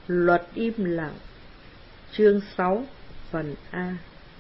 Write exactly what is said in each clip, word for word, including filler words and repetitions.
Luật im lặng. Chương sáu, phần A.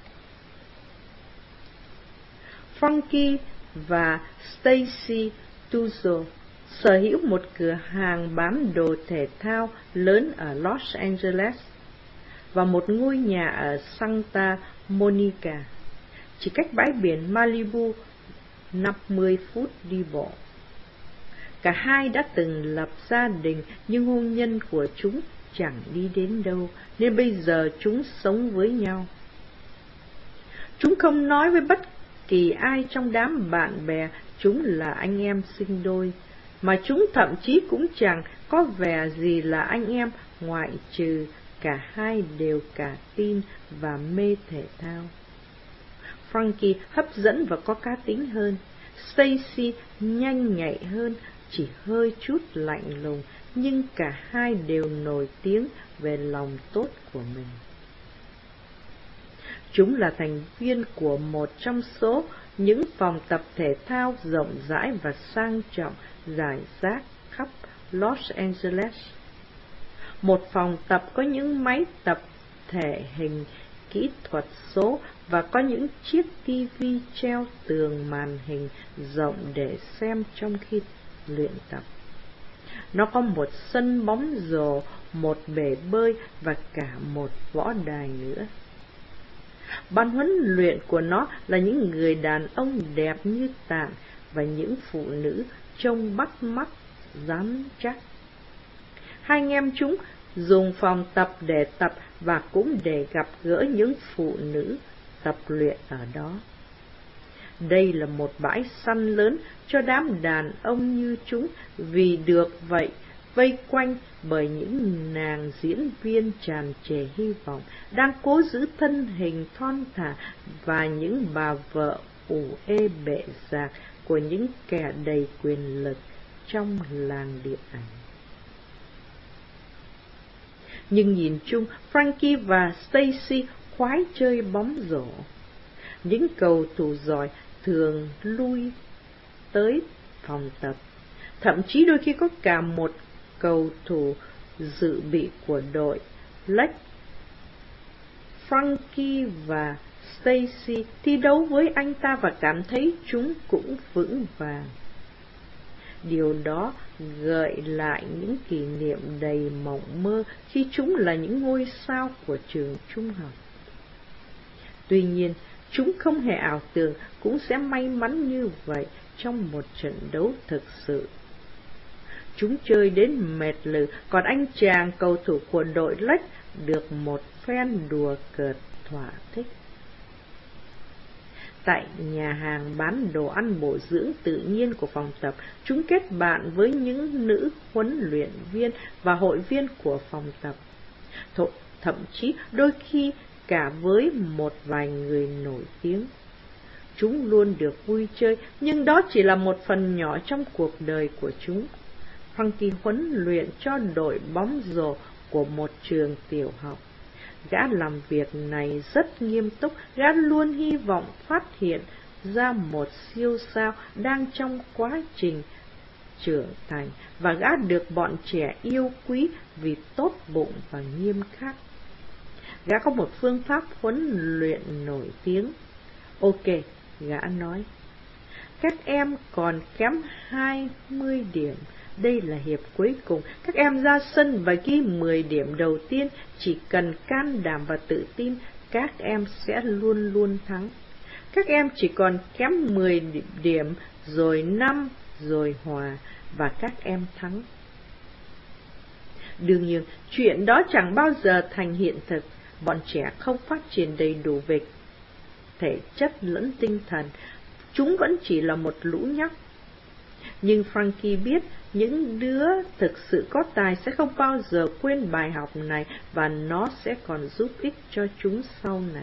Frankie và Stacy Tuzo sở hữu một cửa hàng bán đồ thể thao lớn ở Los Angeles và một ngôi nhà ở Santa Monica, chỉ cách bãi biển Malibu năm mươi phút đi bộ. Cả hai đã từng lập gia đình, nhưng hôn nhân của chúng chẳng đi đến đâu, nên bây giờ chúng sống với nhau. Chúng không nói với bất kỳ ai trong đám bạn bè chúng là anh em sinh đôi, mà chúng thậm chí cũng chẳng có vẻ gì là anh em, ngoại trừ cả hai đều cả tin và mê thể thao. Frankie hấp dẫn và có cá tính hơn, Stacy nhanh nhạy hơn, chỉ hơi chút lạnh lùng, nhưng cả hai đều nổi tiếng về lòng tốt của mình. Chúng là thành viên của một trong số những phòng tập thể thao rộng rãi và sang trọng rải rác khắp Los Angeles. Một phòng tập có những máy tập thể hình kỹ thuật số và có những chiếc tivi treo tường màn hình rộng để xem trong khi luyện tập. Nó có một sân bóng rổ, một bể bơi và cả một võ đài nữa. Ban huấn luyện của nó là những người đàn ông đẹp như tạng và những phụ nữ trông bắt mắt, rắn chắc. Hai anh em chúng dùng phòng tập để tập và cũng để gặp gỡ những phụ nữ tập luyện ở đó. Đây là một bãi săn lớn cho đám đàn ông như chúng, vì được vậy vây quanh bởi những nàng diễn viên tràn trề hy vọng, đang cố giữ thân hình thon thả, và những bà vợ ủ ê bệ rạc của những kẻ đầy quyền lực trong làng điện ảnh. Nhưng nhìn chung, Frankie và Stacy khoái chơi bóng rổ. Những cầu thủ giỏi thường lui tới phòng tập, thậm chí đôi khi có cả một cầu thủ dự bị của đội Lake. Frankie và Stacy thi đấu với anh ta và cảm thấy chúng cũng vững vàng. Điều đó gợi lại những kỷ niệm đầy mộng mơ khi chúng là những ngôi sao của trường trung học. Tuy nhiên, chúng không hề ảo tưởng cũng sẽ may mắn như vậy trong một trận đấu thực sự. Chúng chơi đến mệt lử, còn anh chàng cầu thủ của đội Lake được một phen đùa cợt thỏa thích. Tại nhà hàng bán đồ ăn bổ dưỡng tự nhiên của phòng tập, chúng kết bạn với những nữ huấn luyện viên và hội viên của phòng tập, thậm chí đôi khi cả với một vài người nổi tiếng. Chúng luôn được vui chơi, nhưng đó chỉ là một phần nhỏ trong cuộc đời của chúng. Frankie huấn luyện cho đội bóng rổ của một trường tiểu học. Gã làm việc này rất nghiêm túc, gã luôn hy vọng phát hiện ra một siêu sao đang trong quá trình trưởng thành, và gã được bọn trẻ yêu quý vì tốt bụng và nghiêm khắc. Gã có một phương pháp huấn luyện nổi tiếng. Ok, gã nói, các em còn kém hai mươi điểm. Đây là hiệp cuối cùng. Các em ra sân và ghi mười điểm đầu tiên. Chỉ cần can đảm và tự tin, các em sẽ luôn luôn thắng. Các em chỉ còn kém mười điểm, rồi năm, rồi hòa, và các em thắng. Đương nhiên, chuyện đó chẳng bao giờ thành hiện thực. Bọn trẻ không phát triển đầy đủ về thể chất lẫn tinh thần. Chúng vẫn chỉ là một lũ nhóc. Nhưng Frankie biết những đứa thực sự có tài sẽ không bao giờ quên bài học này, và nó sẽ còn giúp ích cho chúng sau này.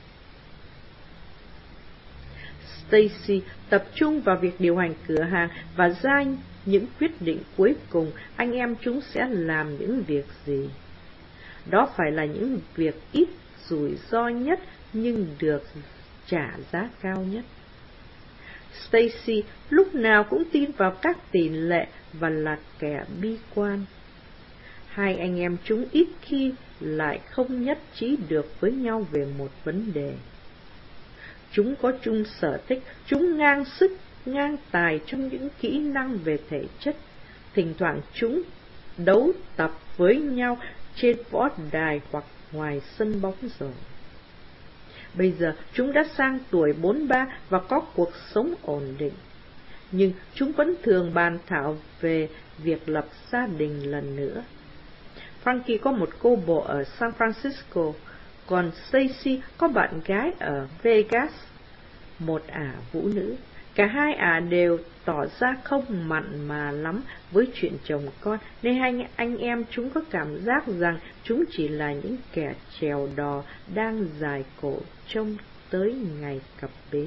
Stacy tập trung vào việc điều hành cửa hàng và ra những quyết định cuối cùng anh em chúng sẽ làm những việc gì. Đó phải là những việc ít rủi ro nhất nhưng được trả giá cao nhất. Stacy lúc nào cũng tin vào các tỷ lệ và là kẻ bi quan. Hai anh em chúng ít khi lại không nhất trí được với nhau về một vấn đề. Chúng có chung sở thích, chúng ngang sức, ngang tài trong những kỹ năng về thể chất. Thỉnh thoảng chúng đấu tập với nhau trên võ đài hoặc ngoài sân bóng rổ. Bây giờ chúng đã sang tuổi bốn ba và có cuộc sống ổn định. Nhưng chúng vẫn thường bàn thảo về việc lập gia đình lần nữa. Frankie có một cô bộ ở San Francisco, còn Stacy có bạn gái ở Vegas, một ả vũ nữ. Cả hai ả đều tỏ ra không mặn mà lắm với chuyện chồng con, nên hai anh em chúng có cảm giác rằng chúng chỉ là những kẻ chèo đò đang dài cổ trông tới ngày cập bến.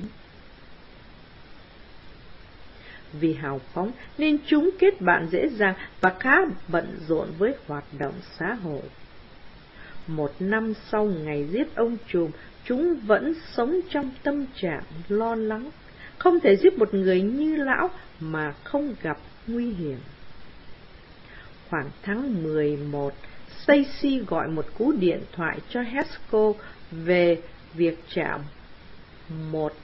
Vì hào phóng nên chúng kết bạn dễ dàng và khá bận rộn với hoạt động xã hội. Một năm sau ngày giết ông trùm, chúng vẫn sống trong tâm trạng lo lắng. Không thể giết một người như lão mà không gặp nguy hiểm. Khoảng tháng mười một, Stacy gọi một cú điện thoại cho Haskell về việc trả một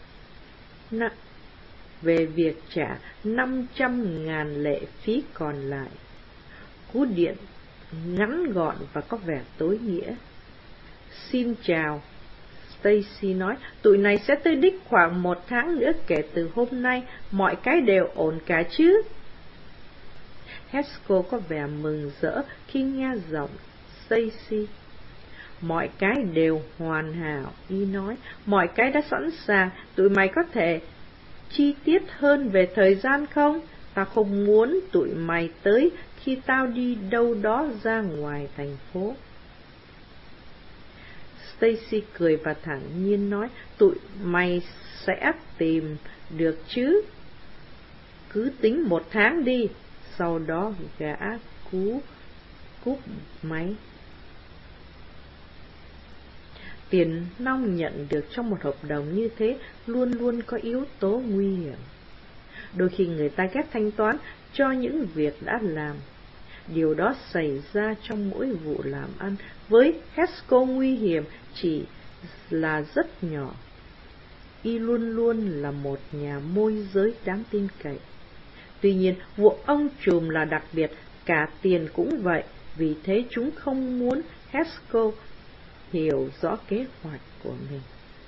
về việc trả năm trăm ngàn lệ phí còn lại. Cú điện ngắn gọn và có vẻ tối nghĩa. Xin chào, Stacy nói, tụi này sẽ tới đích khoảng một tháng nữa kể từ hôm nay, mọi cái đều ổn cả chứ? Haskell có vẻ mừng rỡ khi nghe giọng Stacy. Mọi cái đều hoàn hảo, y nói, mọi cái đã sẵn sàng, tụi mày có thể chi tiết hơn về thời gian không? Tao không muốn tụi mày tới khi tao đi đâu đó ra ngoài thành phố. Stacy cười và thản nhiên nói, tụi mày sẽ tìm được chứ? Cứ tính một tháng đi. Sau đó gã cú cúp máy. Tiền nong nhận được trong một hợp đồng như thế luôn luôn có yếu tố nguy hiểm. Đôi khi người ta ghét thanh toán cho những việc đã làm. Điều đó xảy ra trong mỗi vụ làm ăn. Với Haskell, nguy hiểm chỉ là rất nhỏ. Y luôn luôn là một nhà môi giới đáng tin cậy. Tuy nhiên, vụ ông trùm là đặc biệt, cả tiền cũng vậy. Vì thế chúng không muốn Haskell hiểu rõ kế hoạch của mình.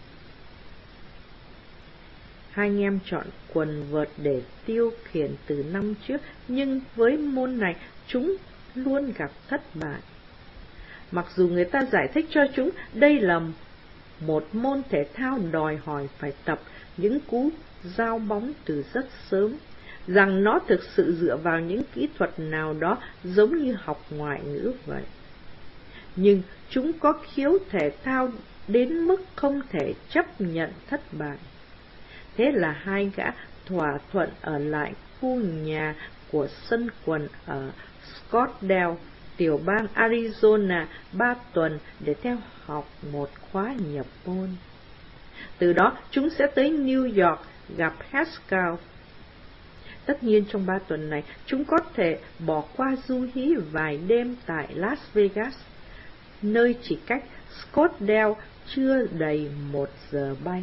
Hai anh em chọn quần vợt để tiêu khiển từ năm trước, nhưng với môn này chúng luôn gặp thất bại. Mặc dù người ta giải thích cho chúng đây là một môn thể thao đòi hỏi phải tập những cú giao bóng từ rất sớm, rằng nó thực sự dựa vào những kỹ thuật nào đó giống như học ngoại ngữ vậy. Nhưng chúng có khiếu thể thao đến mức không thể chấp nhận thất bại. Thế là hai gã thỏa thuận ở lại khu nhà của sân quần ở Scottsdale, tiểu bang Arizona ba tuần để theo học một khóa nhập môn. Từ đó chúng sẽ tới New York gặp Haskell. Tất nhiên trong ba tuần này chúng có thể bỏ qua du hí vài đêm tại Las Vegas, nơi chỉ cách Scottsdale chưa đầy một giờ bay.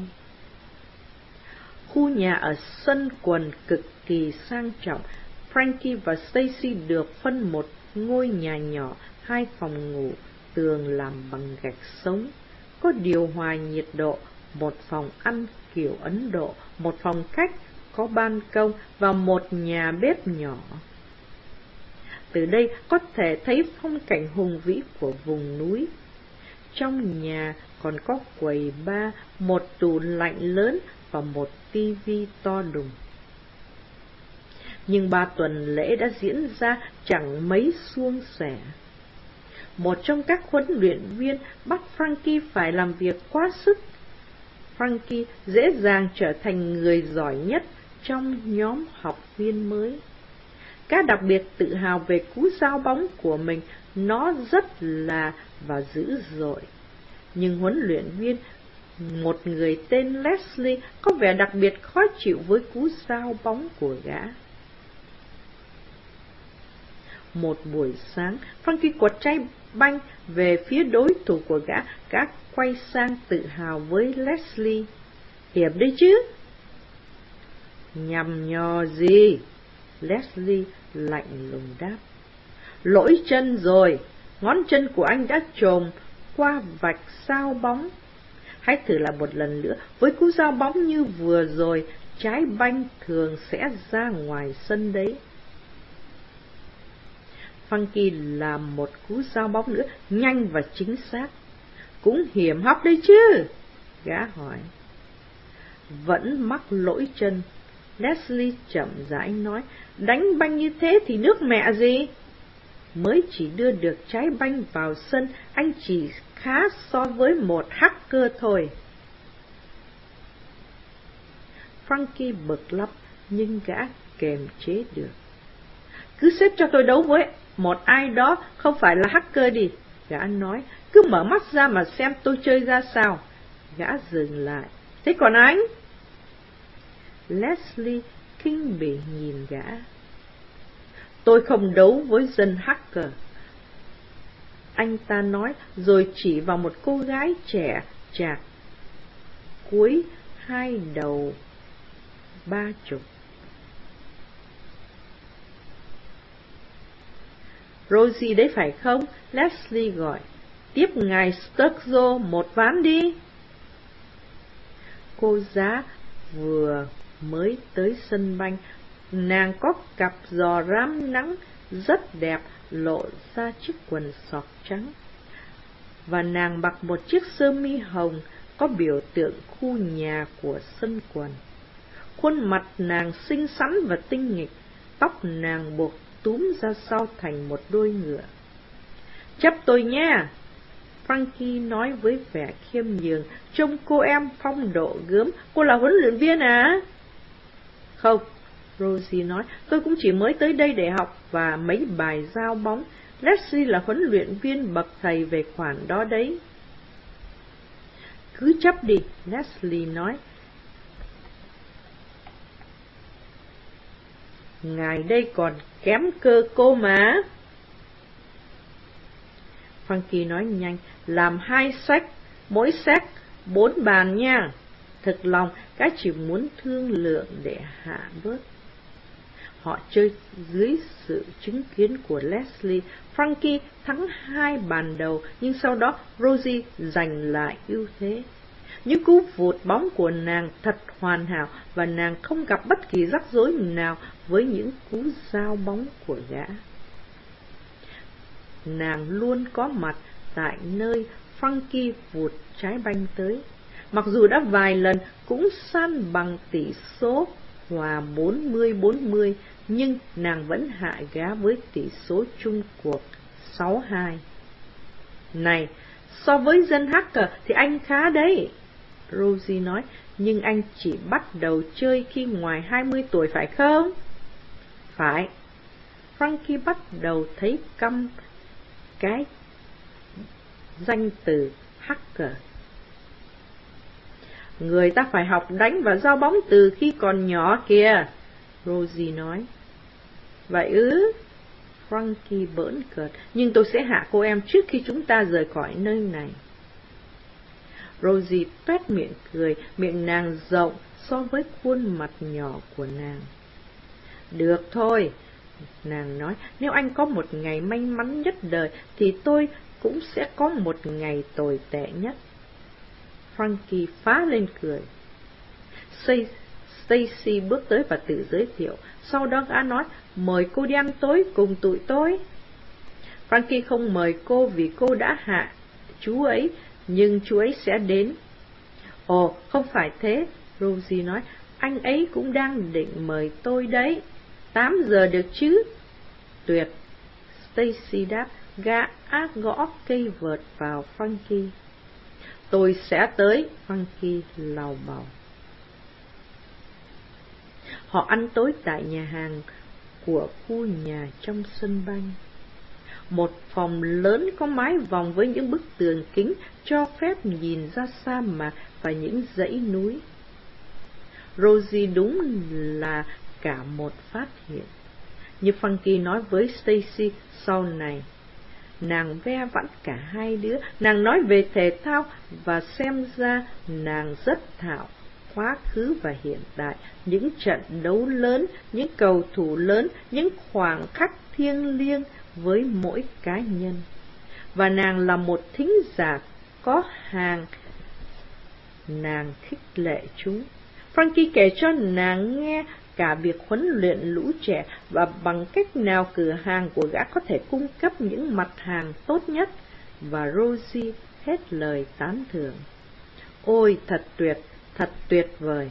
Khu nhà ở sân quần cực kỳ sang trọng. Frankie và Stacy được phân một ngôi nhà nhỏ, hai phòng ngủ, tường làm bằng gạch sống, có điều hòa nhiệt độ, một phòng ăn kiểu Ấn Độ, một phòng khách có ban công và một nhà bếp nhỏ. Từ đây có thể thấy phong cảnh hùng vĩ của vùng núi. Trong nhà còn có quầy bar, một tủ lạnh lớn và một tivi to đùng. Nhưng ba tuần lễ đã diễn ra chẳng mấy suôn sẻ. Một trong các huấn luyện viên bắt Frankie phải làm việc quá sức. Frankie dễ dàng trở thành người giỏi nhất trong nhóm học viên mới. Gã đặc biệt tự hào về cú giao bóng của mình, nó rất là và dữ dội. Nhưng huấn luyện viên, một người tên Leslie, có vẻ đặc biệt khó chịu với cú giao bóng của gã. Một buổi sáng, Frankie quật trái banh về phía đối thủ của gã, gã quay sang tự hào với Leslie. Hiểm đấy chứ? Nhằm nhò gì? Leslie lạnh lùng đáp. Lỗi chân rồi, ngón chân của anh đã chồm qua vạch sao bóng. Hãy thử lại một lần nữa, với cú giao bóng như vừa rồi, trái banh thường sẽ ra ngoài sân đấy. Frankie làm một cú giao bóng nữa, nhanh và chính xác. Cũng hiểm hóc đấy chứ? Gã hỏi. Vẫn mắc lỗi chân. Leslie chậm rãi nói, đánh banh như thế thì nước mẹ gì? Mới chỉ đưa được trái banh vào sân, anh chỉ khá so với một hacker thôi. Frankie bực lắm, nhưng gã kềm chế được. Cứ xếp cho tôi đấu với một ai đó không phải là hacker đi, gã nói. Cứ mở mắt ra mà xem tôi chơi ra sao. Gã dừng lại. Thế còn anh? Leslie kinh bỉ nhìn gã. Tôi không đấu với dân hacker, anh ta nói, rồi chỉ vào một cô gái trẻ chạc cuối hai đầu ba chục. Rosie đấy phải không? Leslie gọi. Tiếp ngài Sturgill một ván đi. Cô giá vừa mới tới sân banh, nàng có cặp giò rám nắng rất đẹp lộ ra chiếc quần sọc trắng, và nàng mặc một chiếc sơ mi hồng có biểu tượng khu nhà của sân quần. Khuôn mặt nàng xinh xắn và tinh nghịch, tóc nàng buộc túm ra sau thành một đuôi ngựa. Chấp tôi nha, Frankie nói với vẻ khiêm nhường, trông cô em phong độ gớm. Cô là huấn luyện viên à? Không, Rosie nói, tôi cũng chỉ mới tới đây để học và mấy bài giao bóng. Leslie là huấn luyện viên bậc thầy về khoản đó đấy. Cứ chấp đi, Leslie nói. Ngài đây còn kém cơ cô mà. Frankie nói nhanh, làm hai sách, mỗi sách bốn bàn nha. Thực lòng, cái chỉ muốn thương lượng để hạ bớt. Họ chơi dưới sự chứng kiến của Leslie. Frankie thắng hai bàn đầu, nhưng sau đó Rosie giành lại ưu thế. Những cú vụt bóng của nàng thật hoàn hảo, và nàng không gặp bất kỳ rắc rối nào với những cú giao bóng của gã. Nàng luôn có mặt tại nơi Frankie vụt trái banh tới. Mặc dù đã vài lần cũng san bằng tỷ số hòa bốn mươi bốn mươi, nhưng nàng vẫn hạ gã với tỷ số chung cuộc sáu hai. Này, so với dân hacker thì anh khá đấy, Rosie nói, nhưng anh chỉ bắt đầu chơi khi ngoài hai mươi tuổi phải không? Phải. Frankie bắt đầu thấy căm cái danh từ hacker. Người ta phải học đánh và giao bóng từ khi còn nhỏ kìa, Rosie nói. Vậy ư? Frankie bỡn cợt, nhưng tôi sẽ hạ cô em trước khi chúng ta rời khỏi nơi này. Rosie toét miệng cười, miệng nàng rộng so với khuôn mặt nhỏ của nàng. Được thôi, nàng nói, nếu anh có một ngày may mắn nhất đời, thì tôi cũng sẽ có một ngày tồi tệ nhất. Frankie phá lên cười. Stacy bước tới và tự giới thiệu. Sau đó gã nói, mời cô đi ăn tối cùng tụi tôi. Frankie không mời cô vì cô đã hạ chú ấy, nhưng chú ấy sẽ đến. Ồ, không phải thế, Rosie nói, anh ấy cũng đang định mời tôi đấy. Tám giờ được chứ? Tuyệt, Stacy đáp, gã ác gõ cây vợt vào Frankie. Tôi sẽ tới, Frankie lầu bầu. Họ ăn tối tại nhà hàng của khu nhà trong sân banh. Một phòng lớn có mái vòng với những bức tường kính cho phép nhìn ra sa mạc và những dãy núi. Rosie đúng là cả một phát hiện. Như Frankie nói với Stacy sau này, nàng ve vãn cả hai đứa, nàng nói về thể thao và xem ra nàng rất thạo quá khứ và hiện tại, những trận đấu lớn, những cầu thủ lớn, những khoảnh khắc thiêng liêng với mỗi cá nhân. Và nàng là một thính giả có hàng, nàng khích lệ chúng. Frankie kể cho nàng nghe cả việc huấn luyện lũ trẻ và bằng cách nào cửa hàng của gã có thể cung cấp những mặt hàng tốt nhất, và Rosie hết lời tán thưởng. Ôi, thật tuyệt, thật tuyệt vời.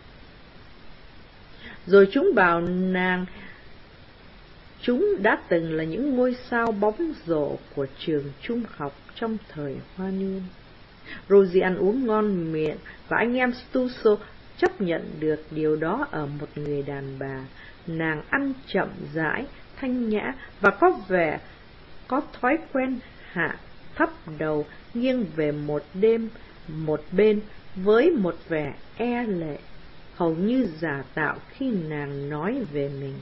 Rồi chúng bảo nàng chúng đã từng là những ngôi sao bóng rổ của trường trung học trong thời hoa niên. Rosie ăn uống ngon miệng và anh em Stuso chấp nhận được điều đó ở một người đàn bà. Nàng ăn chậm rãi, thanh nhã và có vẻ có thói quen hạ thấp đầu, nghiêng về một đêm một bên với một vẻ e lệ, hầu như giả tạo khi nàng nói về mình.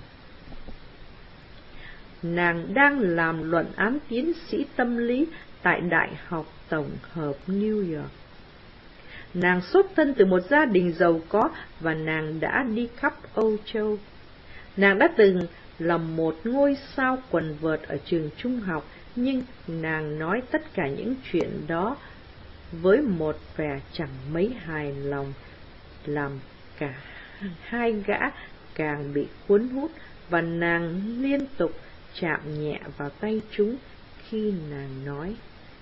Nàng đang làm luận án tiến sĩ tâm lý tại Đại học Tổng hợp New York. Nàng xuất thân từ một gia đình giàu có và nàng đã đi khắp Âu Châu. Nàng đã từng là một ngôi sao quần vợt ở trường trung học, nhưng nàng nói tất cả những chuyện đó với một vẻ chẳng mấy hài lòng, làm cả hai gã càng bị cuốn hút, và nàng liên tục chạm nhẹ vào tay chúng khi nàng nói.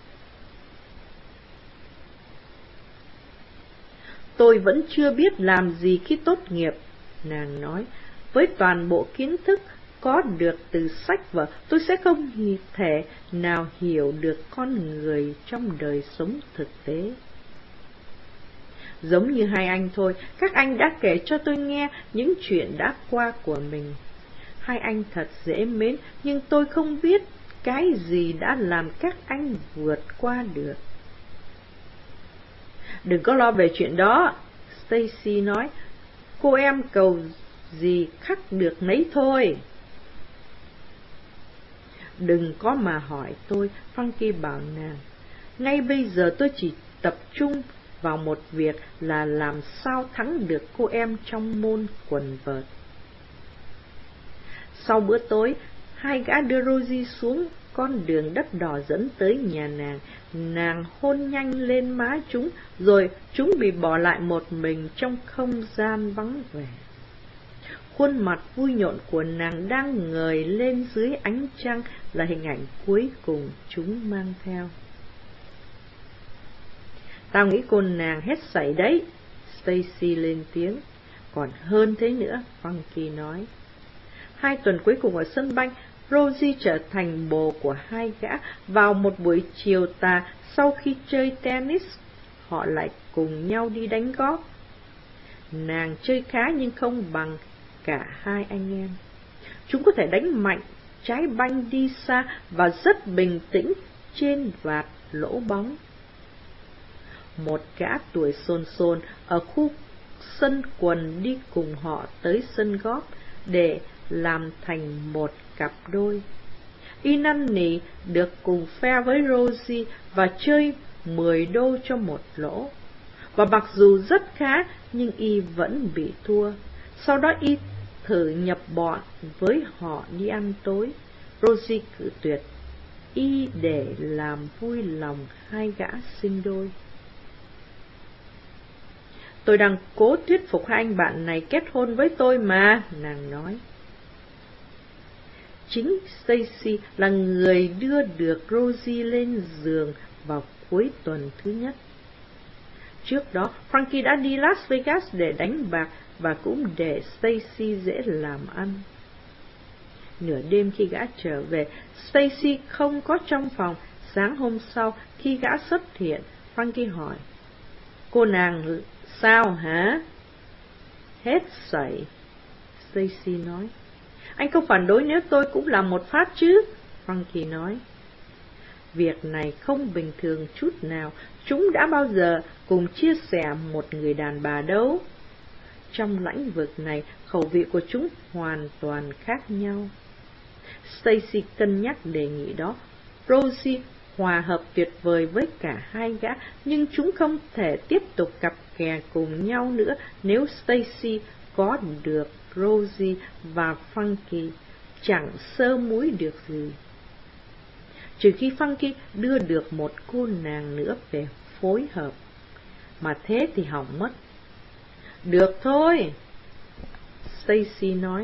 Tôi vẫn chưa biết làm gì khi tốt nghiệp, nàng nói. Với toàn bộ kiến thức có được từ sách vở, tôi sẽ không thể nào hiểu được con người trong đời sống thực tế. Giống như hai anh thôi, các anh đã kể cho tôi nghe những chuyện đã qua của mình. Hai anh thật dễ mến, nhưng tôi không biết cái gì đã làm các anh vượt qua được. Đừng có lo về chuyện đó, Stacy nói. Cô em cầu gì khắc được nấy thôi. Đừng có mà hỏi tôi, Frankie bảo nàng. Ngay bây giờ tôi chỉ tập trung vào một việc là làm sao thắng được cô em trong môn quần vợt. Sau bữa tối, hai gã đưa Rosie xuống con đường đất đỏ dẫn tới nhà nàng. Nàng hôn nhanh lên má chúng, rồi chúng bị bỏ lại một mình trong không gian vắng vẻ. Khuôn mặt vui nhộn của nàng đang ngời lên dưới ánh trăng là hình ảnh cuối cùng chúng mang theo. Tao nghĩ cô nàng hết sảy đấy, Stacy lên tiếng. Còn hơn thế nữa, Frankie nói. Hai tuần cuối cùng ở sân banh, Rosie trở thành bồ của hai gã. Vào một buổi chiều tà, sau khi chơi tennis, họ lại cùng nhau đi đánh golf. Nàng chơi khá nhưng không bằng cả hai anh em. Chúng có thể đánh mạnh trái banh đi xa và rất bình tĩnh trên vạt lỗ bóng. Một gã tuổi xồn xồn ở khu sân quần đi cùng họ tới sân golf để làm thành một cặp đôi. Y năn nỉ được cùng phe với Rosie và chơi mười đô cho một lỗ. Và mặc dù rất khá nhưng Y vẫn bị thua. Sau đó Y thử nhập bọn với họ đi ăn tối. Rosie cự tuyệt Y để làm vui lòng hai gã sinh đôi. Tôi đang cố thuyết phục hai anh bạn này kết hôn với tôi mà, nàng nói. Chính Stacy là người đưa được Rosie lên giường vào cuối tuần thứ nhất. Trước đó, Frankie đã đi Las Vegas để đánh bạc và cũng để Stacy dễ làm ăn. Nửa đêm khi gã trở về, Stacy không có trong phòng. Sáng hôm sau, khi gã xuất hiện, Frankie hỏi, cô nàng sao hả? Hết sảy, Stacy nói. Anh không phản đối nếu tôi cũng làm một phát chứ? Frankie nói. Việc này không bình thường chút nào. Chúng đã bao giờ cùng chia sẻ một người đàn bà đâu. Trong lĩnh vực này, khẩu vị của chúng hoàn toàn khác nhau. Stacy cân nhắc đề nghị đó. Rosie hòa hợp tuyệt vời với cả hai gã, nhưng chúng không thể tiếp tục cặp kè cùng nhau nữa nếu Stacy có được Rosie và Funky, chẳng sơ múi được gì. Trừ khi Funky đưa được một cô nàng nữa về phối hợp, mà thế thì hỏng mất. Được thôi, Stacy nói.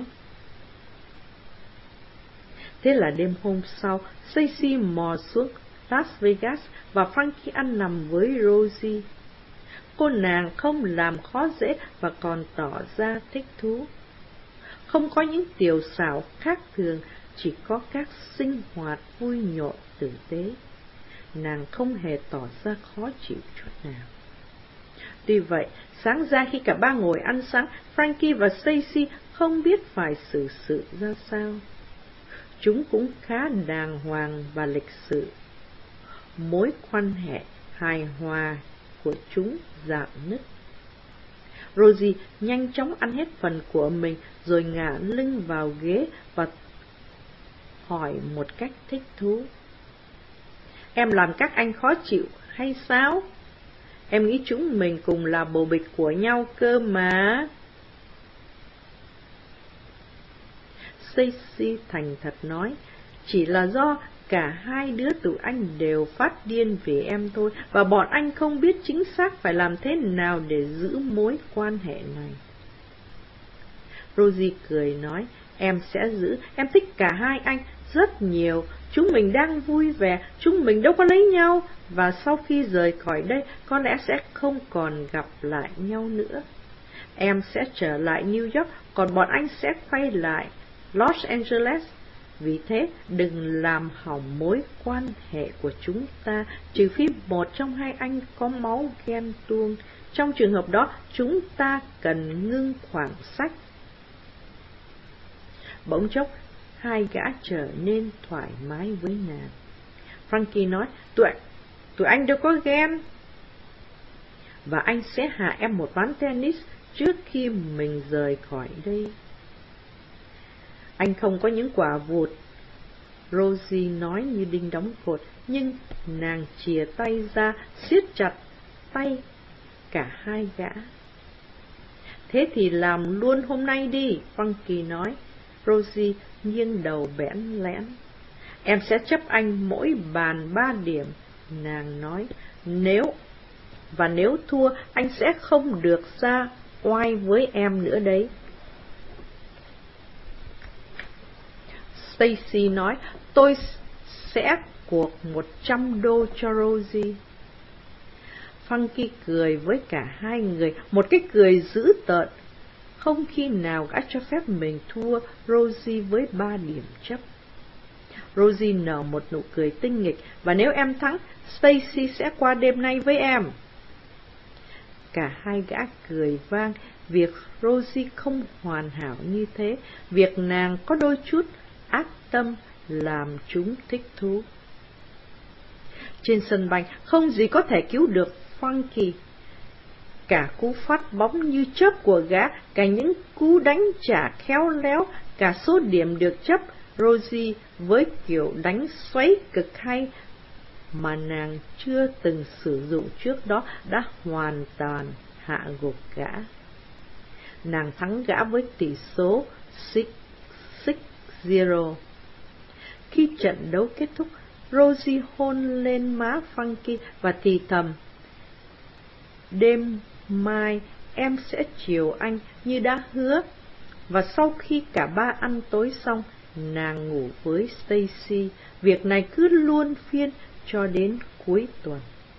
Thế là đêm hôm sau, Stacy mò xuống Las Vegas và Funky ăn nằm với Rosie. Cô nàng không làm khó dễ và còn tỏ ra thích thú. Không có những tiểu xảo khác thường, chỉ có các sinh hoạt vui nhộn tử tế. Nàng không hề tỏ ra khó chịu chút nào. Tuy vậy, sáng ra khi cả ba ngồi ăn sáng, Frankie và Stacy không biết phải xử sự ra sao. Chúng cũng khá đàng hoàng và lịch sự. Mối quan hệ hài hòa của chúng rạn nứt. Rosie nhanh chóng ăn hết phần của mình rồi ngả lưng vào ghế và hỏi một cách thích thú. Em làm các anh khó chịu hay sao? Em nghĩ chúng mình cùng là bồ bịch của nhau cơ mà. Stacy thành thật nói, chỉ là do cả hai đứa tụi anh đều phát điên vì em thôi, và bọn anh không biết chính xác phải làm thế nào để giữ mối quan hệ này. Rosie cười nói, em sẽ giữ, em thích cả hai anh rất nhiều, chúng mình đang vui vẻ, chúng mình đâu có lấy nhau, và sau khi rời khỏi đây có lẽ sẽ không còn gặp lại nhau nữa. Em sẽ trở lại New York, còn bọn anh sẽ quay lại Los Angeles. Vì thế, đừng làm hỏng mối quan hệ của chúng ta, trừ phi một trong hai anh có máu ghen tuông. Trong trường hợp đó, chúng ta cần ngưng khoảng sách. Bỗng chốc, hai gã trở nên thoải mái với nàng. Frankie nói, tụi, tụi anh đâu có ghen. Và anh sẽ hạ em một ván tennis trước khi mình rời khỏi đây. Anh không có những quả vụt, Rosie nói như đinh đóng cột, nhưng nàng chìa tay ra, siết chặt tay cả hai gã. Thế thì làm luôn hôm nay đi, Funky nói. Rosie nghiêng đầu bẽn lẽn. Em sẽ chấp anh mỗi bàn ba điểm, nàng nói. Nếu, và nếu thua, anh sẽ không được ra oai với em nữa đấy. Stacy nói, tôi sẽ cuộc một trăm đô cho Rosie. Funky cười với cả hai người, một cái cười dữ tợn. Không khi nào gã cho phép mình thua Rosie với ba điểm chấp. Rosie nở một nụ cười tinh nghịch, và nếu em thắng, Stacy sẽ qua đêm nay với em. Cả hai gã cười vang. Việc Rosie không hoàn hảo như thế, việc nàng có đôi chút ác tâm làm chúng thích thú. Trên sân banh không gì có thể cứu được Funky. Cả cú phát bóng như chớp của gã, cả những cú đánh trả khéo léo, cả số điểm được chấp, Rosie với kiểu đánh xoáy cực hay mà nàng chưa từng sử dụng trước đó đã hoàn toàn hạ gục gã. Nàng thắng gã với tỷ số sáu không. Khi trận đấu kết thúc, Rosie hôn lên má Funky và thì thầm, đêm mai em sẽ chiều anh như đã hứa. Và sau khi cả ba ăn tối xong, nàng ngủ với Stacy. Việc này cứ luân phiên cho đến cuối tuần.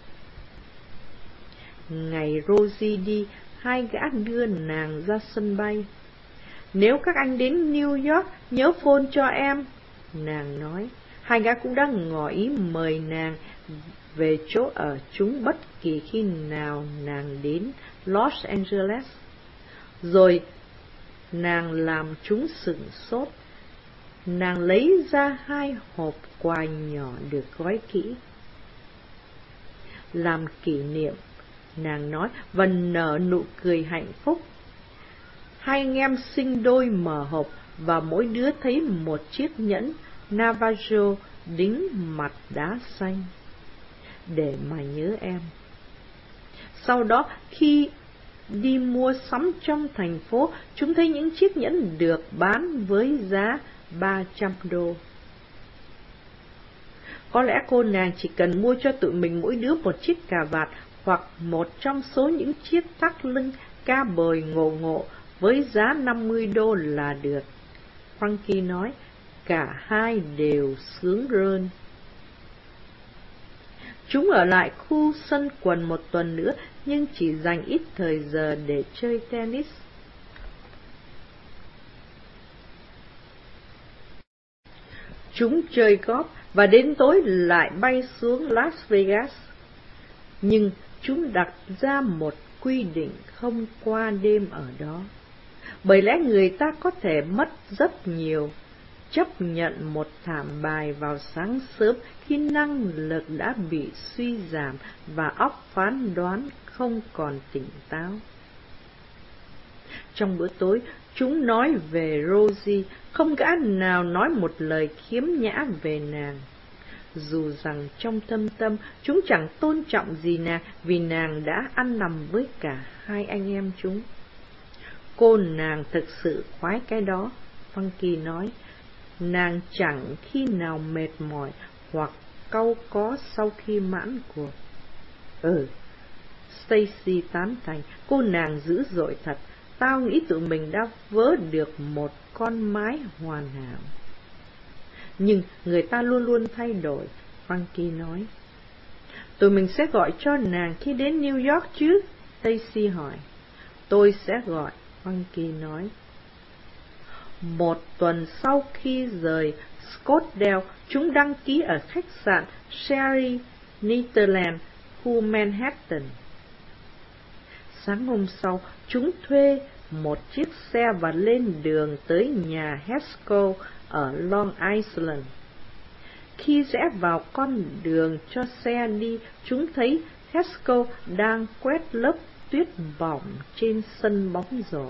Ngày Rosie đi, hai gã đưa nàng ra sân bay. Nếu các anh đến New York, nhớ phone cho em, nàng nói. Hai gã cũng đã ngỏ ý mời nàng về chỗ ở chúng bất kỳ khi nào nàng đến Los Angeles. Rồi nàng làm chúng sửng sốt. Nàng lấy ra hai hộp quà nhỏ được gói kỹ. Làm kỷ niệm, nàng nói, và nở nụ cười hạnh phúc. Hai anh em sinh đôi mở hộp và mỗi đứa thấy một chiếc nhẫn. Navajo đính mặt đá xanh để mà nhớ em. Sau đó, khi đi mua sắm trong thành phố, chúng thấy những chiếc nhẫn được bán với giá ba trăm đô. Có lẽ cô nàng chỉ cần mua cho tụi mình mỗi đứa một chiếc cà vạt hoặc một trong số những chiếc thắt lưng ca bời ngộ ngộ với giá năm mươi đô là được. Frankie nói, cả hai đều sướng rơn. Chúng ở lại khu sân quần một tuần nữa, nhưng chỉ dành ít thời giờ để chơi tennis. Chúng chơi golf và đến tối lại bay xuống Las Vegas. Nhưng chúng đặt ra một quy định không qua đêm ở đó, bởi lẽ người ta có thể mất rất nhiều, chấp nhận một thảm bài vào sáng sớm khi năng lực đã bị suy giảm và óc phán đoán không còn tỉnh táo. Trong bữa tối, chúng nói về Rosie, không gã nào nói một lời khiếm nhã về nàng. Dù rằng trong thâm tâm chúng chẳng tôn trọng gì nàng vì nàng đã ăn nằm với cả hai anh em chúng. Cô nàng thực sự khoái cái đó, Funky nói. Nàng chẳng khi nào mệt mỏi hoặc cau có sau khi mãn cuộc. Ừ, Stacy tán thành, cô nàng dữ dội thật. Tao nghĩ tụi mình đã vớ được một con mái hoàn hảo. Nhưng người ta luôn luôn thay đổi, Frankie nói. Tụi mình sẽ gọi cho nàng khi đến New York chứ? Stacy hỏi. Tôi sẽ gọi, Frankie nói. Một tuần sau khi rời Scottsdale, chúng đăng ký ở khách sạn Sherry Netherland, khu Manhattan. Sáng hôm sau, chúng thuê một chiếc xe và lên đường tới nhà Haskell ở Long Island. Khi rẽ vào con đường cho xe đi, chúng thấy Haskell đang quét lớp tuyết bỏng trên sân bóng rổ.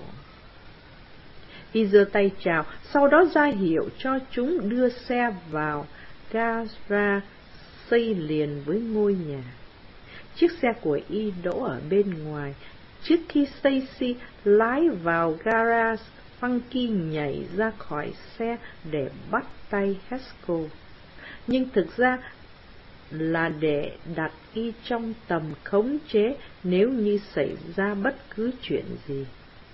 Y giơ tay chào, sau đó ra hiệu cho chúng đưa xe vào gara xây liền với ngôi nhà. Chiếc xe của Y đỗ ở bên ngoài. Trước khi Stacy lái vào garage, Funky nhảy ra khỏi xe để bắt tay Haskell. Nhưng thực ra là để đặt Y trong tầm khống chế nếu như xảy ra bất cứ chuyện gì.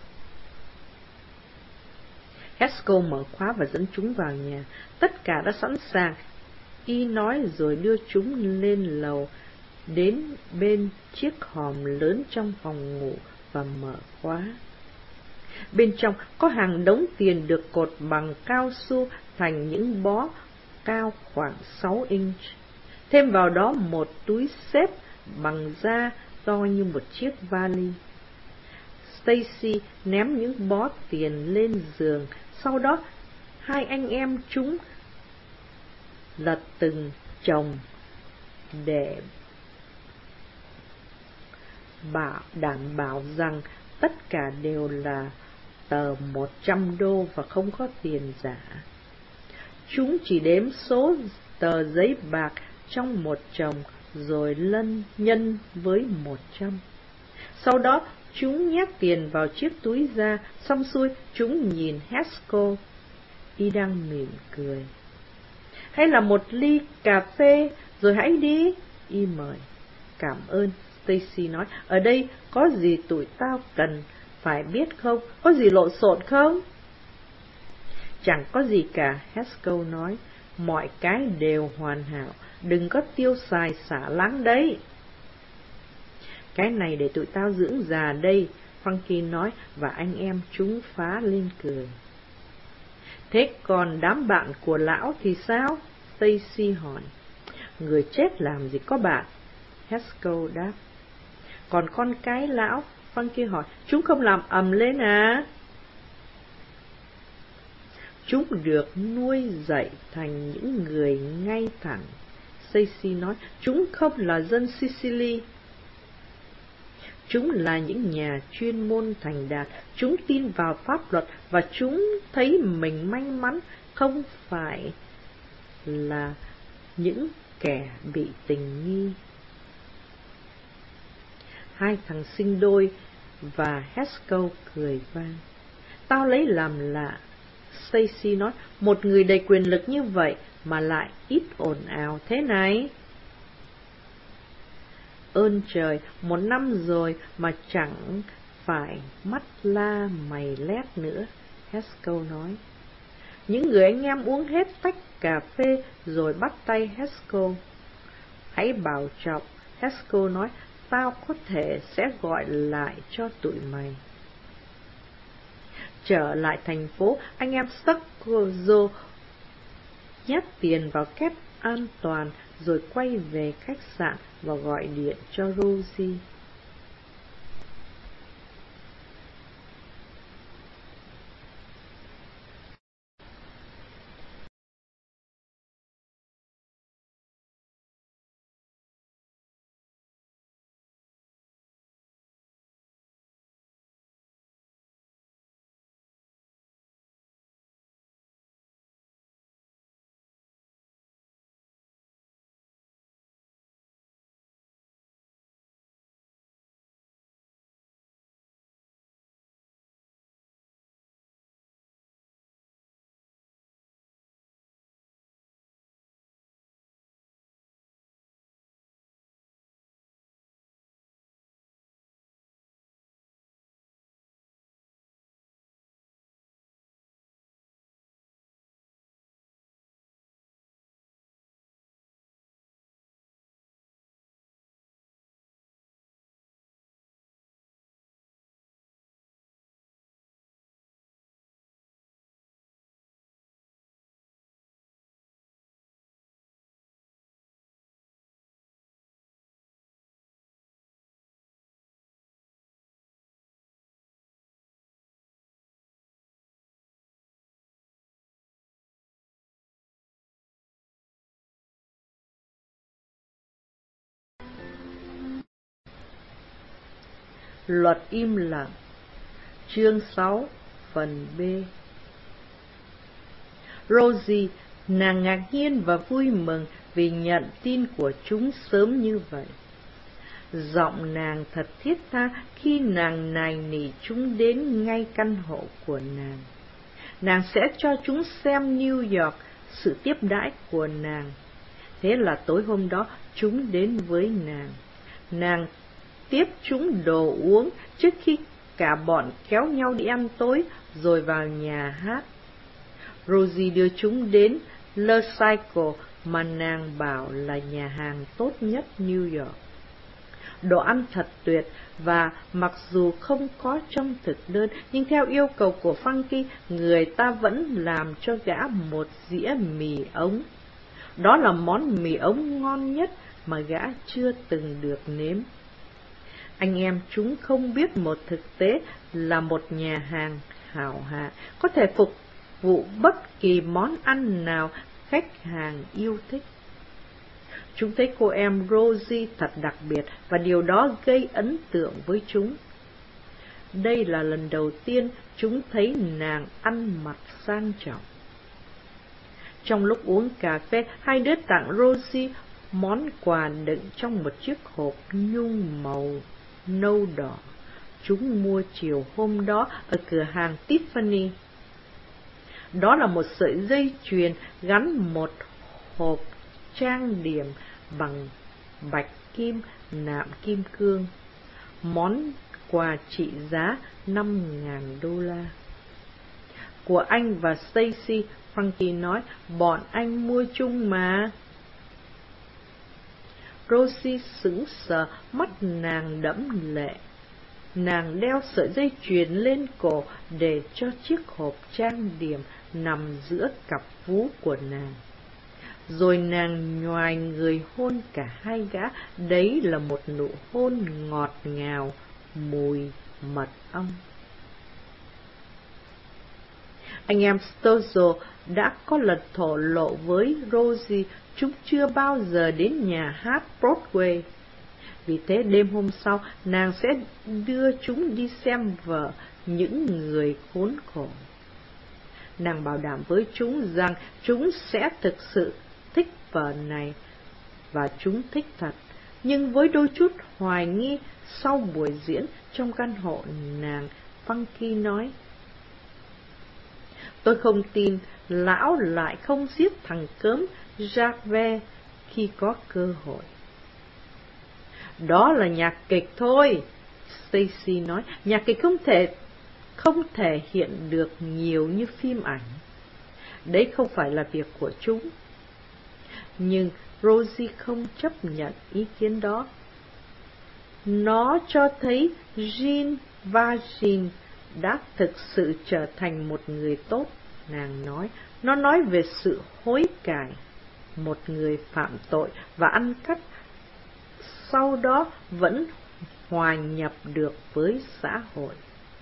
Haskell mở khóa và dẫn chúng vào nhà. Tất cả đã sẵn sàng, Y nói rồi đưa chúng lên lầu, đến bên chiếc hòm lớn trong phòng ngủ và mở khóa. Bên trong có hàng đống tiền được cột bằng cao su thành những bó cao khoảng sáu inch. Thêm vào đó một túi xếp bằng da to như một chiếc vali. Stacy ném những bó tiền lên giường, sau đó hai anh em chúng lật từng chồng để bảo đảm bảo rằng tất cả đều là tờ một trăm đô và không có tiền giả. Chúng chỉ đếm số tờ giấy bạc trong một chồng rồi lân nhân với một trăm. Sau đó chúng nhét tiền vào chiếc túi da, xong xuôi chúng nhìn Haskell. Y đang mỉm cười. Hay là một ly cà phê rồi hãy đi, Y mời. Cảm ơn, Stacy nói. Ở đây có gì tụi tao cần phải biết không? Có gì lộn xộn không? Chẳng có gì cả, Haskell nói. Mọi cái đều hoàn hảo. Đừng có tiêu xài xả láng đấy. Cái này để tụi tao dưỡng già đây, Funky nói, và anh em chúng phá lên cười. Thế còn đám bạn của lão thì sao? Stacy hỏi. Người chết làm gì có bạn? Haskell đáp. Còn con cái lão? Funky hỏi. Chúng không làm ầm lên à? Chúng được nuôi dạy thành những người ngay thẳng. Stacy nói. Chúng không là dân Sicily. Chúng là những nhà chuyên môn thành đạt, chúng tin vào pháp luật và chúng thấy mình may mắn không phải là những kẻ bị tình nghi. Hai thằng sinh đôi và Haskell cười vang. Tao lấy làm lạ, Stacy nói, một người đầy quyền lực như vậy mà lại ít ồn ào thế này. Ơn trời, một năm rồi mà chẳng phải mắt la mày lét nữa, Haskell nói. Những người anh em uống hết tách cà phê rồi bắt tay Haskell. Hãy bảo trọng, Haskell nói, tao có thể sẽ gọi lại cho tụi mày. Trở lại thành phố, anh em Stucco nhét tiền vào két an toàn rồi quay về khách sạn và gọi điện cho Rosie. Luật im lặng. Chương sáu, phần B. Rosie, nàng ngạc nhiên và vui mừng vì nhận tin của chúng sớm như vậy. Giọng nàng thật thiết tha khi nàng nài nỉ chúng đến ngay căn hộ của nàng. Nàng sẽ cho chúng xem New York, sự tiếp đãi của nàng. Thế là tối hôm đó chúng đến với nàng. Nàng tiếp chúng đồ uống trước khi cả bọn kéo nhau đi ăn tối rồi vào nhà hát. Rosie đưa chúng đến Le Cycle mà nàng bảo là nhà hàng tốt nhất New York. Đồ ăn thật tuyệt và mặc dù không có trong thực đơn nhưng theo yêu cầu của Funky, người ta vẫn làm cho gã một dĩa mì ống. Đó là món mì ống ngon nhất mà gã chưa từng được nếm. Anh em chúng không biết một thực tế là một nhà hàng hảo hạ có thể phục vụ bất kỳ món ăn nào khách hàng yêu thích. Chúng thấy cô em Rosie thật đặc biệt và điều đó gây ấn tượng với chúng. Đây là lần đầu tiên chúng thấy nàng ăn mặc sang trọng. Trong lúc uống cà phê, hai đứa tặng Rosie món quà đựng trong một chiếc hộp nhung màu nâu đỏ. Chúng mua chiều hôm đó ở cửa hàng Tiffany. Đó là một sợi dây chuyền gắn một hộp trang điểm bằng bạch kim nạm kim cương. Món quà trị giá năm ngàn đô la. Của anh và Stacy, Funky nói, bọn anh mua chung mà. Rosie sững sờ, mắt nàng đẫm lệ. Nàng đeo sợi dây chuyền lên cổ để cho chiếc hộp trang điểm nằm giữa cặp vú của nàng. Rồi nàng nhoài người hôn cả hai gã. Đấy là một nụ hôn ngọt ngào, mùi mật ong. Anh em Stozo đã có lần thổ lộ với Rosie chúng chưa bao giờ đến nhà hát Broadway. Vì thế đêm hôm sau, nàng sẽ đưa chúng đi xem vở Những Người Khốn Khổ. Nàng bảo đảm với chúng rằng chúng sẽ thực sự vở này, và chúng thích thật. Nhưng với đôi chút hoài nghi sau buổi diễn trong căn hộ, nàng Funky nói: "Tôi không tin lão lại không giết thằng cớm Jacques khi có cơ hội." "Đó là nhạc kịch thôi," Stacy nói. "Nhạc kịch không thể không thể hiện được nhiều như phim ảnh. Đấy không phải là việc của chúng." Nhưng Rosie không chấp nhận ý kiến đó. "Nó cho thấy Jean Valjean đã thực sự trở thành một người tốt," nàng nói. "Nó nói về sự hối cải, một người phạm tội và ăn cắp, sau đó vẫn hòa nhập được với xã hội."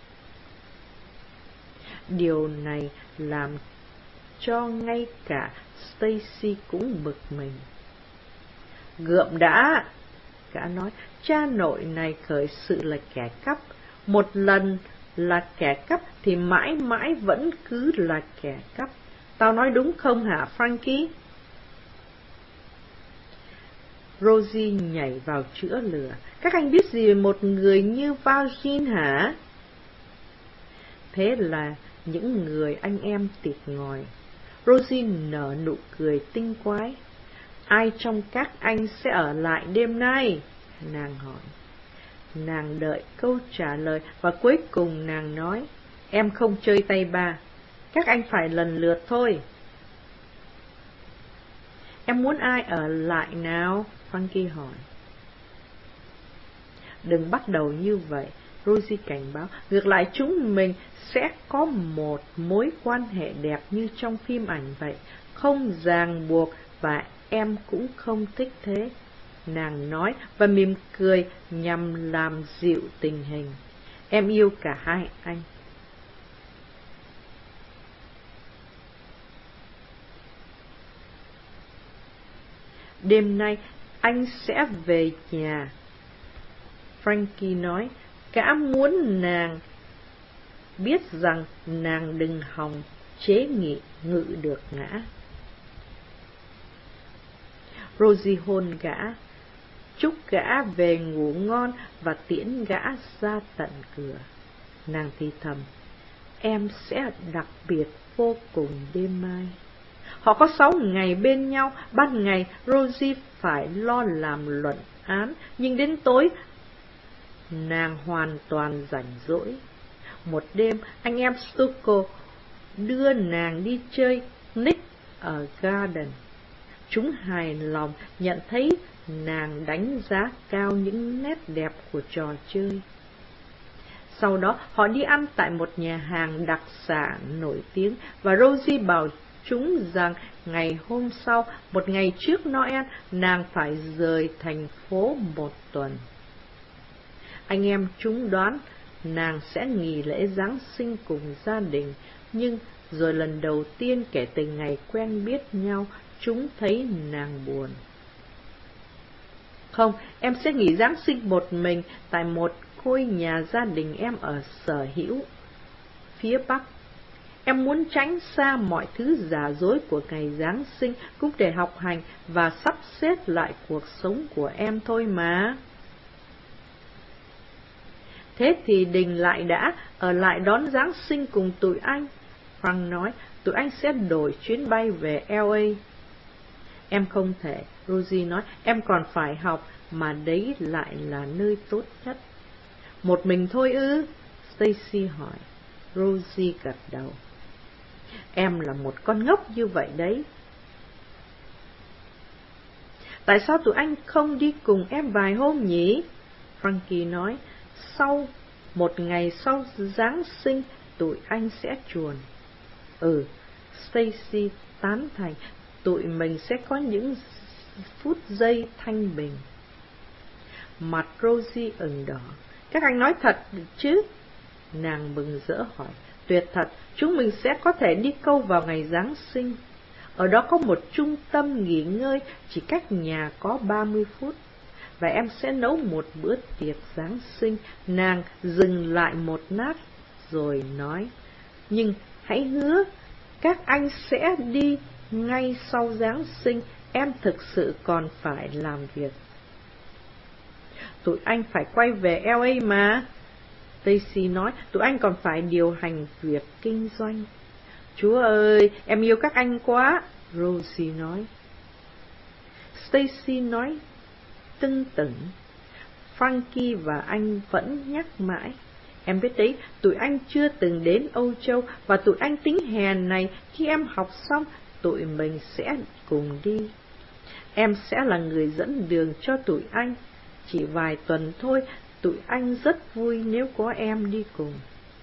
Điều này làm cho ngay cả Stacy cũng bực mình. "Gượm đã," gã nói, "cha nội này khởi sự là kẻ cắp. Một lần là kẻ cắp thì mãi mãi vẫn cứ là kẻ cắp. Tao nói đúng không hả, Frankie?" Rosie nhảy vào chữa lửa. "Các anh biết gì về một người như Valjean hả?" Thế là những người anh em tịt ngòi. Rosie nở nụ cười tinh quái. "Ai trong các anh sẽ ở lại đêm nay?" nàng hỏi. Nàng đợi câu trả lời và cuối cùng nàng nói: "Em không chơi tay ba. Các anh phải lần lượt thôi." "Em muốn ai ở lại nào?" Frankie hỏi. "Đừng bắt đầu như vậy," Rosie cảnh báo. "Ngược lại chúng mình sẽ có một mối quan hệ đẹp như trong phim ảnh vậy, không ràng buộc, và em cũng không thích thế." Nàng nói và mỉm cười nhằm làm dịu tình hình. "Em yêu cả hai anh." "Đêm nay anh sẽ về nhà," Frankie nói. Gã muốn nàng biết rằng nàng đừng hòng chế nghị ngự được ngã. Rosie hôn gã, chúc gã về ngủ ngon và tiễn gã ra tận cửa. Nàng thì thầm: "Em sẽ đặc biệt vô cùng đêm mai." Họ có sáu ngày bên nhau. Ban ngày Rosie phải lo làm luận án, nhưng đến tối nàng hoàn toàn rảnh rỗi. Một đêm, anh em Stucco đưa nàng đi chơi Nick ở Garden. Chúng hài lòng nhận thấy nàng đánh giá cao những nét đẹp của trò chơi. Sau đó họ đi ăn tại một nhà hàng đặc sản nổi tiếng, và Rosie bảo chúng rằng ngày hôm sau, một ngày trước Noel, nàng phải rời thành phố một tuần. Anh em chúng đoán nàng sẽ nghỉ lễ Giáng sinh cùng gia đình, nhưng rồi lần đầu tiên kể từ ngày quen biết nhau, chúng thấy nàng buồn. "Không, em sẽ nghỉ Giáng sinh một mình tại một ngôi nhà gia đình em ở Sở Hữu, phía Bắc. Em muốn tránh xa mọi thứ giả dối của ngày Giáng sinh, cũng để học hành và sắp xếp lại cuộc sống của em thôi mà." "Thế thì đình lại đã, ở lại đón Giáng sinh cùng tụi anh," Frank nói. "Tụi anh sẽ đổi chuyến bay về L A." "Em không thể," Rosie nói. "Em còn phải học, mà đấy lại là nơi tốt nhất." "Một mình thôi ư?" Stacy hỏi. Rosie gật đầu. "Em là một con ngốc như vậy đấy." "Tại sao tụi anh không đi cùng em vài hôm nhỉ?" Frankie nói. "Sau một ngày sau Giáng sinh, tụi anh sẽ chuồn." "Ừ," Stacy tán thành. "Tụi mình sẽ có những phút giây thanh bình." Mặt Rosie ửng đỏ. "Các anh nói thật chứ?" Nàng mừng rỡ hỏi. "Tuyệt thật, chúng mình sẽ có thể đi câu vào ngày Giáng sinh. Ở đó có một trung tâm nghỉ ngơi chỉ cách nhà có ba mươi phút. Và em sẽ nấu một bữa tiệc Giáng sinh." Nàng dừng lại một lát rồi nói: "Nhưng hãy hứa các anh sẽ đi ngay sau Giáng sinh, em thực sự còn phải làm việc. Tụi anh phải quay về lờ a mà. Stacy nói, tụi anh còn phải điều hành việc kinh doanh. Chúa ơi, em yêu các anh quá, Rosie nói. Stacy nói tưng tửng. Frankie và anh vẫn nhắc mãi. Em biết đấy, tụi anh chưa từng đến Âu Châu, và tụi anh tính hè này khi em học xong, tụi mình sẽ cùng đi. Em sẽ là người dẫn đường cho tụi anh. Chỉ vài tuần thôi, tụi anh rất vui nếu có em đi cùng.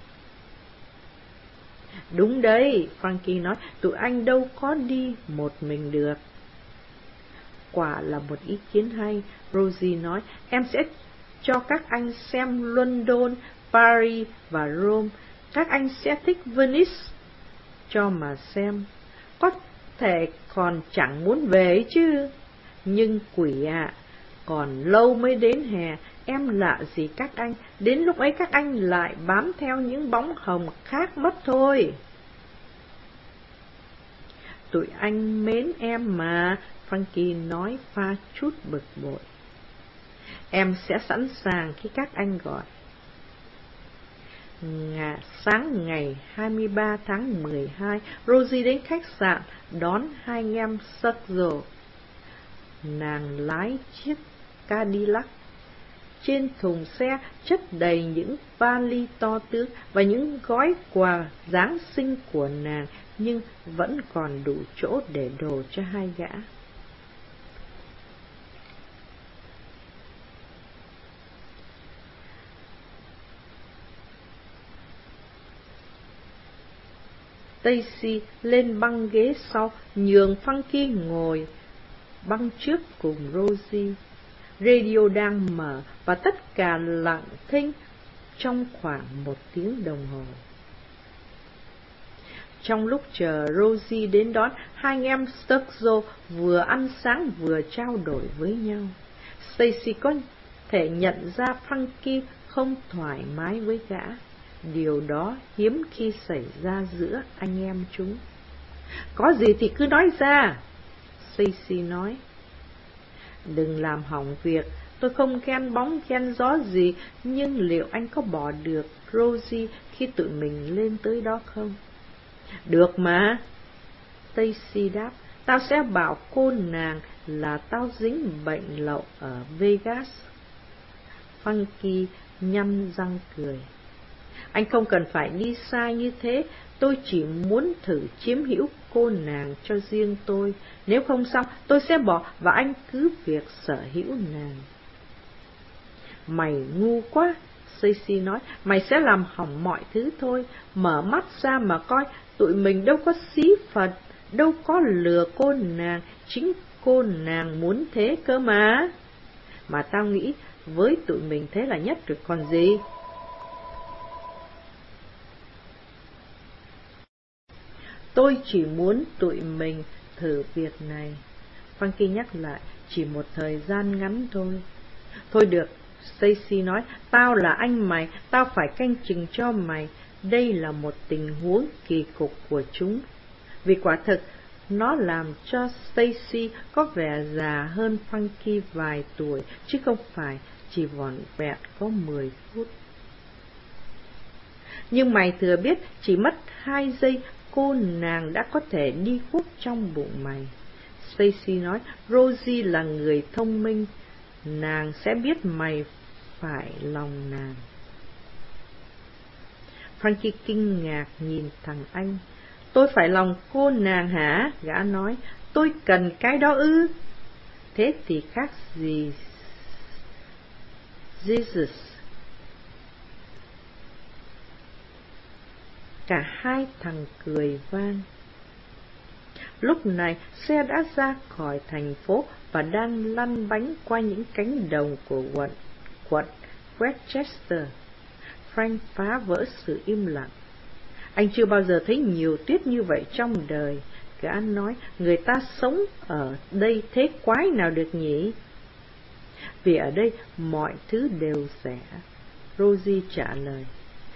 Đúng đấy, Frankie nói, tụi anh đâu có đi một mình được. Quả là một ý kiến hay, Rosie nói, em sẽ cho các anh xem London, Paris và Rome. Các anh sẽ thích Venice. Cho mà xem, có thể còn chẳng muốn về chứ. Nhưng quỷ ạ, à, còn lâu mới đến hè, em lạ gì các anh, đến lúc ấy các anh lại bám theo những bóng hồng khác mất thôi. Tụi anh mến em mà, Frankie nói pha chút bực bội. Em sẽ sẵn sàng khi các anh gọi. Ngà, sáng ngày hai mươi ba tháng mười hai, Rosie đến khách sạn đón hai anh em Sturgill. Nàng lái chiếc Cadillac. Trên thùng xe chất đầy những vali to tướng và những gói quà Giáng sinh của nàng, nhưng vẫn còn đủ chỗ để đồ cho hai gã. Stacy lên băng ghế sau, nhường Frankie ngồi băng trước cùng Rosie. Radio đang mở và tất cả lặng thinh trong khoảng một tiếng đồng hồ. Trong lúc chờ Rosie đến đón, hai anh em Sturgill vừa ăn sáng vừa trao đổi với nhau. Stacy có thể nhận ra Frankie không thoải mái với gã. Điều đó hiếm khi xảy ra giữa anh em chúng. Có gì thì cứ nói ra, Stacy nói. Đừng làm hỏng việc, tôi không ghen bóng ghen gió gì, nhưng liệu anh có bỏ được Rosie khi tụi mình lên tới đó không? Được mà, Stacy đáp, tao sẽ bảo cô nàng là tao dính bệnh lậu ở Vegas. Frankie nhăn răng cười. Anh không cần phải đi xa như thế, tôi chỉ muốn thử chiếm hữu cô nàng cho riêng tôi. Nếu không xong, tôi sẽ bỏ và anh cứ việc sở hữu nàng. Mày ngu quá, Stacy nói, mày sẽ làm hỏng mọi thứ thôi. Mở mắt ra mà coi, tụi mình đâu có xí Phật, đâu có lừa cô nàng, chính cô nàng muốn thế cơ mà. Mà tao nghĩ với tụi mình thế là nhất rồi còn gì. Tôi chỉ muốn tụi mình thử việc này. Frankie nhắc lại, chỉ một thời gian ngắn thôi. Thôi được, Stacy nói, tao là anh mày, tao phải canh chừng cho mày. Đây là một tình huống kỳ cục của chúng. Vì quả thực, nó làm cho Stacy có vẻ già hơn Frankie vài tuổi, chứ không phải chỉ vỏn vẹn có mười phút. Nhưng mày thừa biết, chỉ mất hai giây, cô nàng đã có thể đi khuất trong bụng mày. Stacy nói, Rosie là người thông minh, nàng sẽ biết mày phải lòng nàng. Frankie kinh ngạc nhìn thằng anh. Tôi phải lòng cô nàng hả? Gã nói, tôi cần cái đó ư? Thế thì khác gì Jesus. Cả hai thằng cười vang. Lúc này, xe đã ra khỏi thành phố và đang lăn bánh qua những cánh đồng của quận, quận Westchester. Frank phá vỡ sự im lặng. Anh chưa bao giờ thấy nhiều tuyết như vậy trong đời. Gã nói, người ta sống ở đây thế quái nào được nhỉ? Vì ở đây mọi thứ đều rẻ, Rosie trả lời.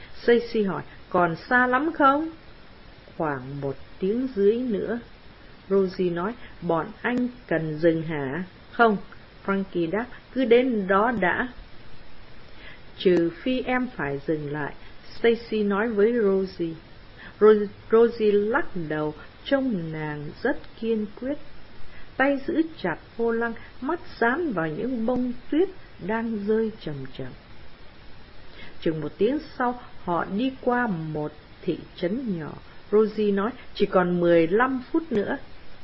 Stacy hỏi, còn xa lắm không? Khoảng một tiếng dưới nữa, Rosie nói, bọn anh cần dừng hả? Không, Frankie đáp, cứ đến đó đã. Trừ phi em phải dừng lại, Stacy nói với Rosie. Ro- Rosie lắc đầu, trông nàng rất kiên quyết. Tay giữ chặt vô lăng, mắt dán vào những bông tuyết đang rơi chậm chậm. Chừng một tiếng sau, họ đi qua một thị trấn nhỏ. Rosie nói, chỉ còn mười lăm phút nữa.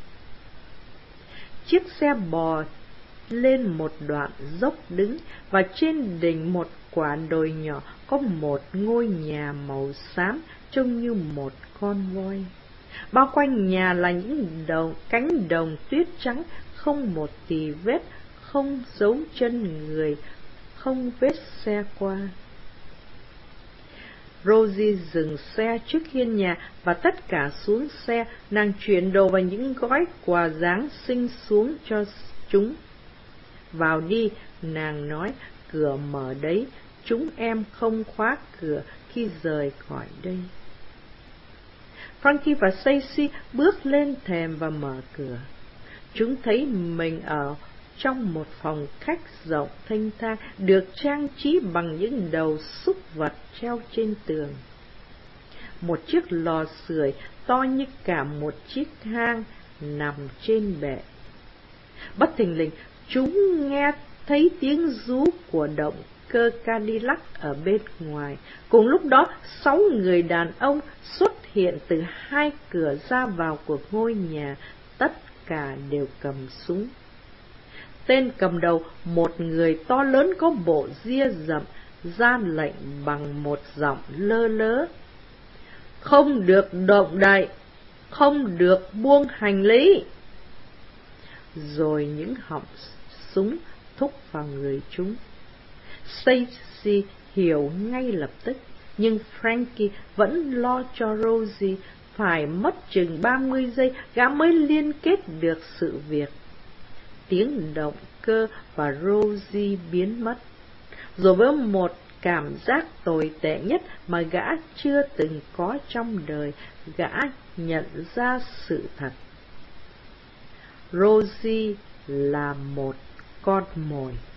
Chiếc xe bò lên một đoạn dốc đứng, và trên đỉnh một quả đồi nhỏ có một ngôi nhà màu xám trông như một con voi. Bao quanh nhà là những đồng, cánh đồng tuyết trắng, không một tì vết, không dấu chân người, không vết xe qua. Rosie dừng xe trước hiên nhà và tất cả xuống xe. Nàng chuyển đồ và những gói quà Giáng sinh xuống cho chúng. Vào đi, nàng nói, cửa mở đấy, chúng em không khóa cửa khi rời khỏi đây. Frankie và Stacy bước lên thềm và mở cửa. Chúng thấy mình ở trong một phòng khách rộng thênh thang, được trang trí bằng những đầu súc vật treo trên tường. Một chiếc lò sưởi to như cả một chiếc hang nằm trên bệ. Bất thình lình, chúng nghe thấy tiếng rú của động cơ Cadillac ở bên ngoài. Cùng lúc đó, sáu người đàn ông xuất hiện từ hai cửa ra vào của ngôi nhà, tất cả đều cầm súng. Tên cầm đầu, một người to lớn có bộ ria rậm, ra lệnh bằng một giọng lơ lớ. Không được động đậy, không được buông hành lý. Rồi những họng súng thúc vào người chúng. Stacy hiểu ngay lập tức, nhưng Frankie vẫn lo cho Rosie. Phải mất chừng ba mươi giây, gã mới liên kết được sự việc. Tiếng động cơ và Rosie biến mất. Rồi với một cảm giác tồi tệ nhất mà gã chưa từng có trong đời, gã nhận ra sự thật. Rosie là một con mồi.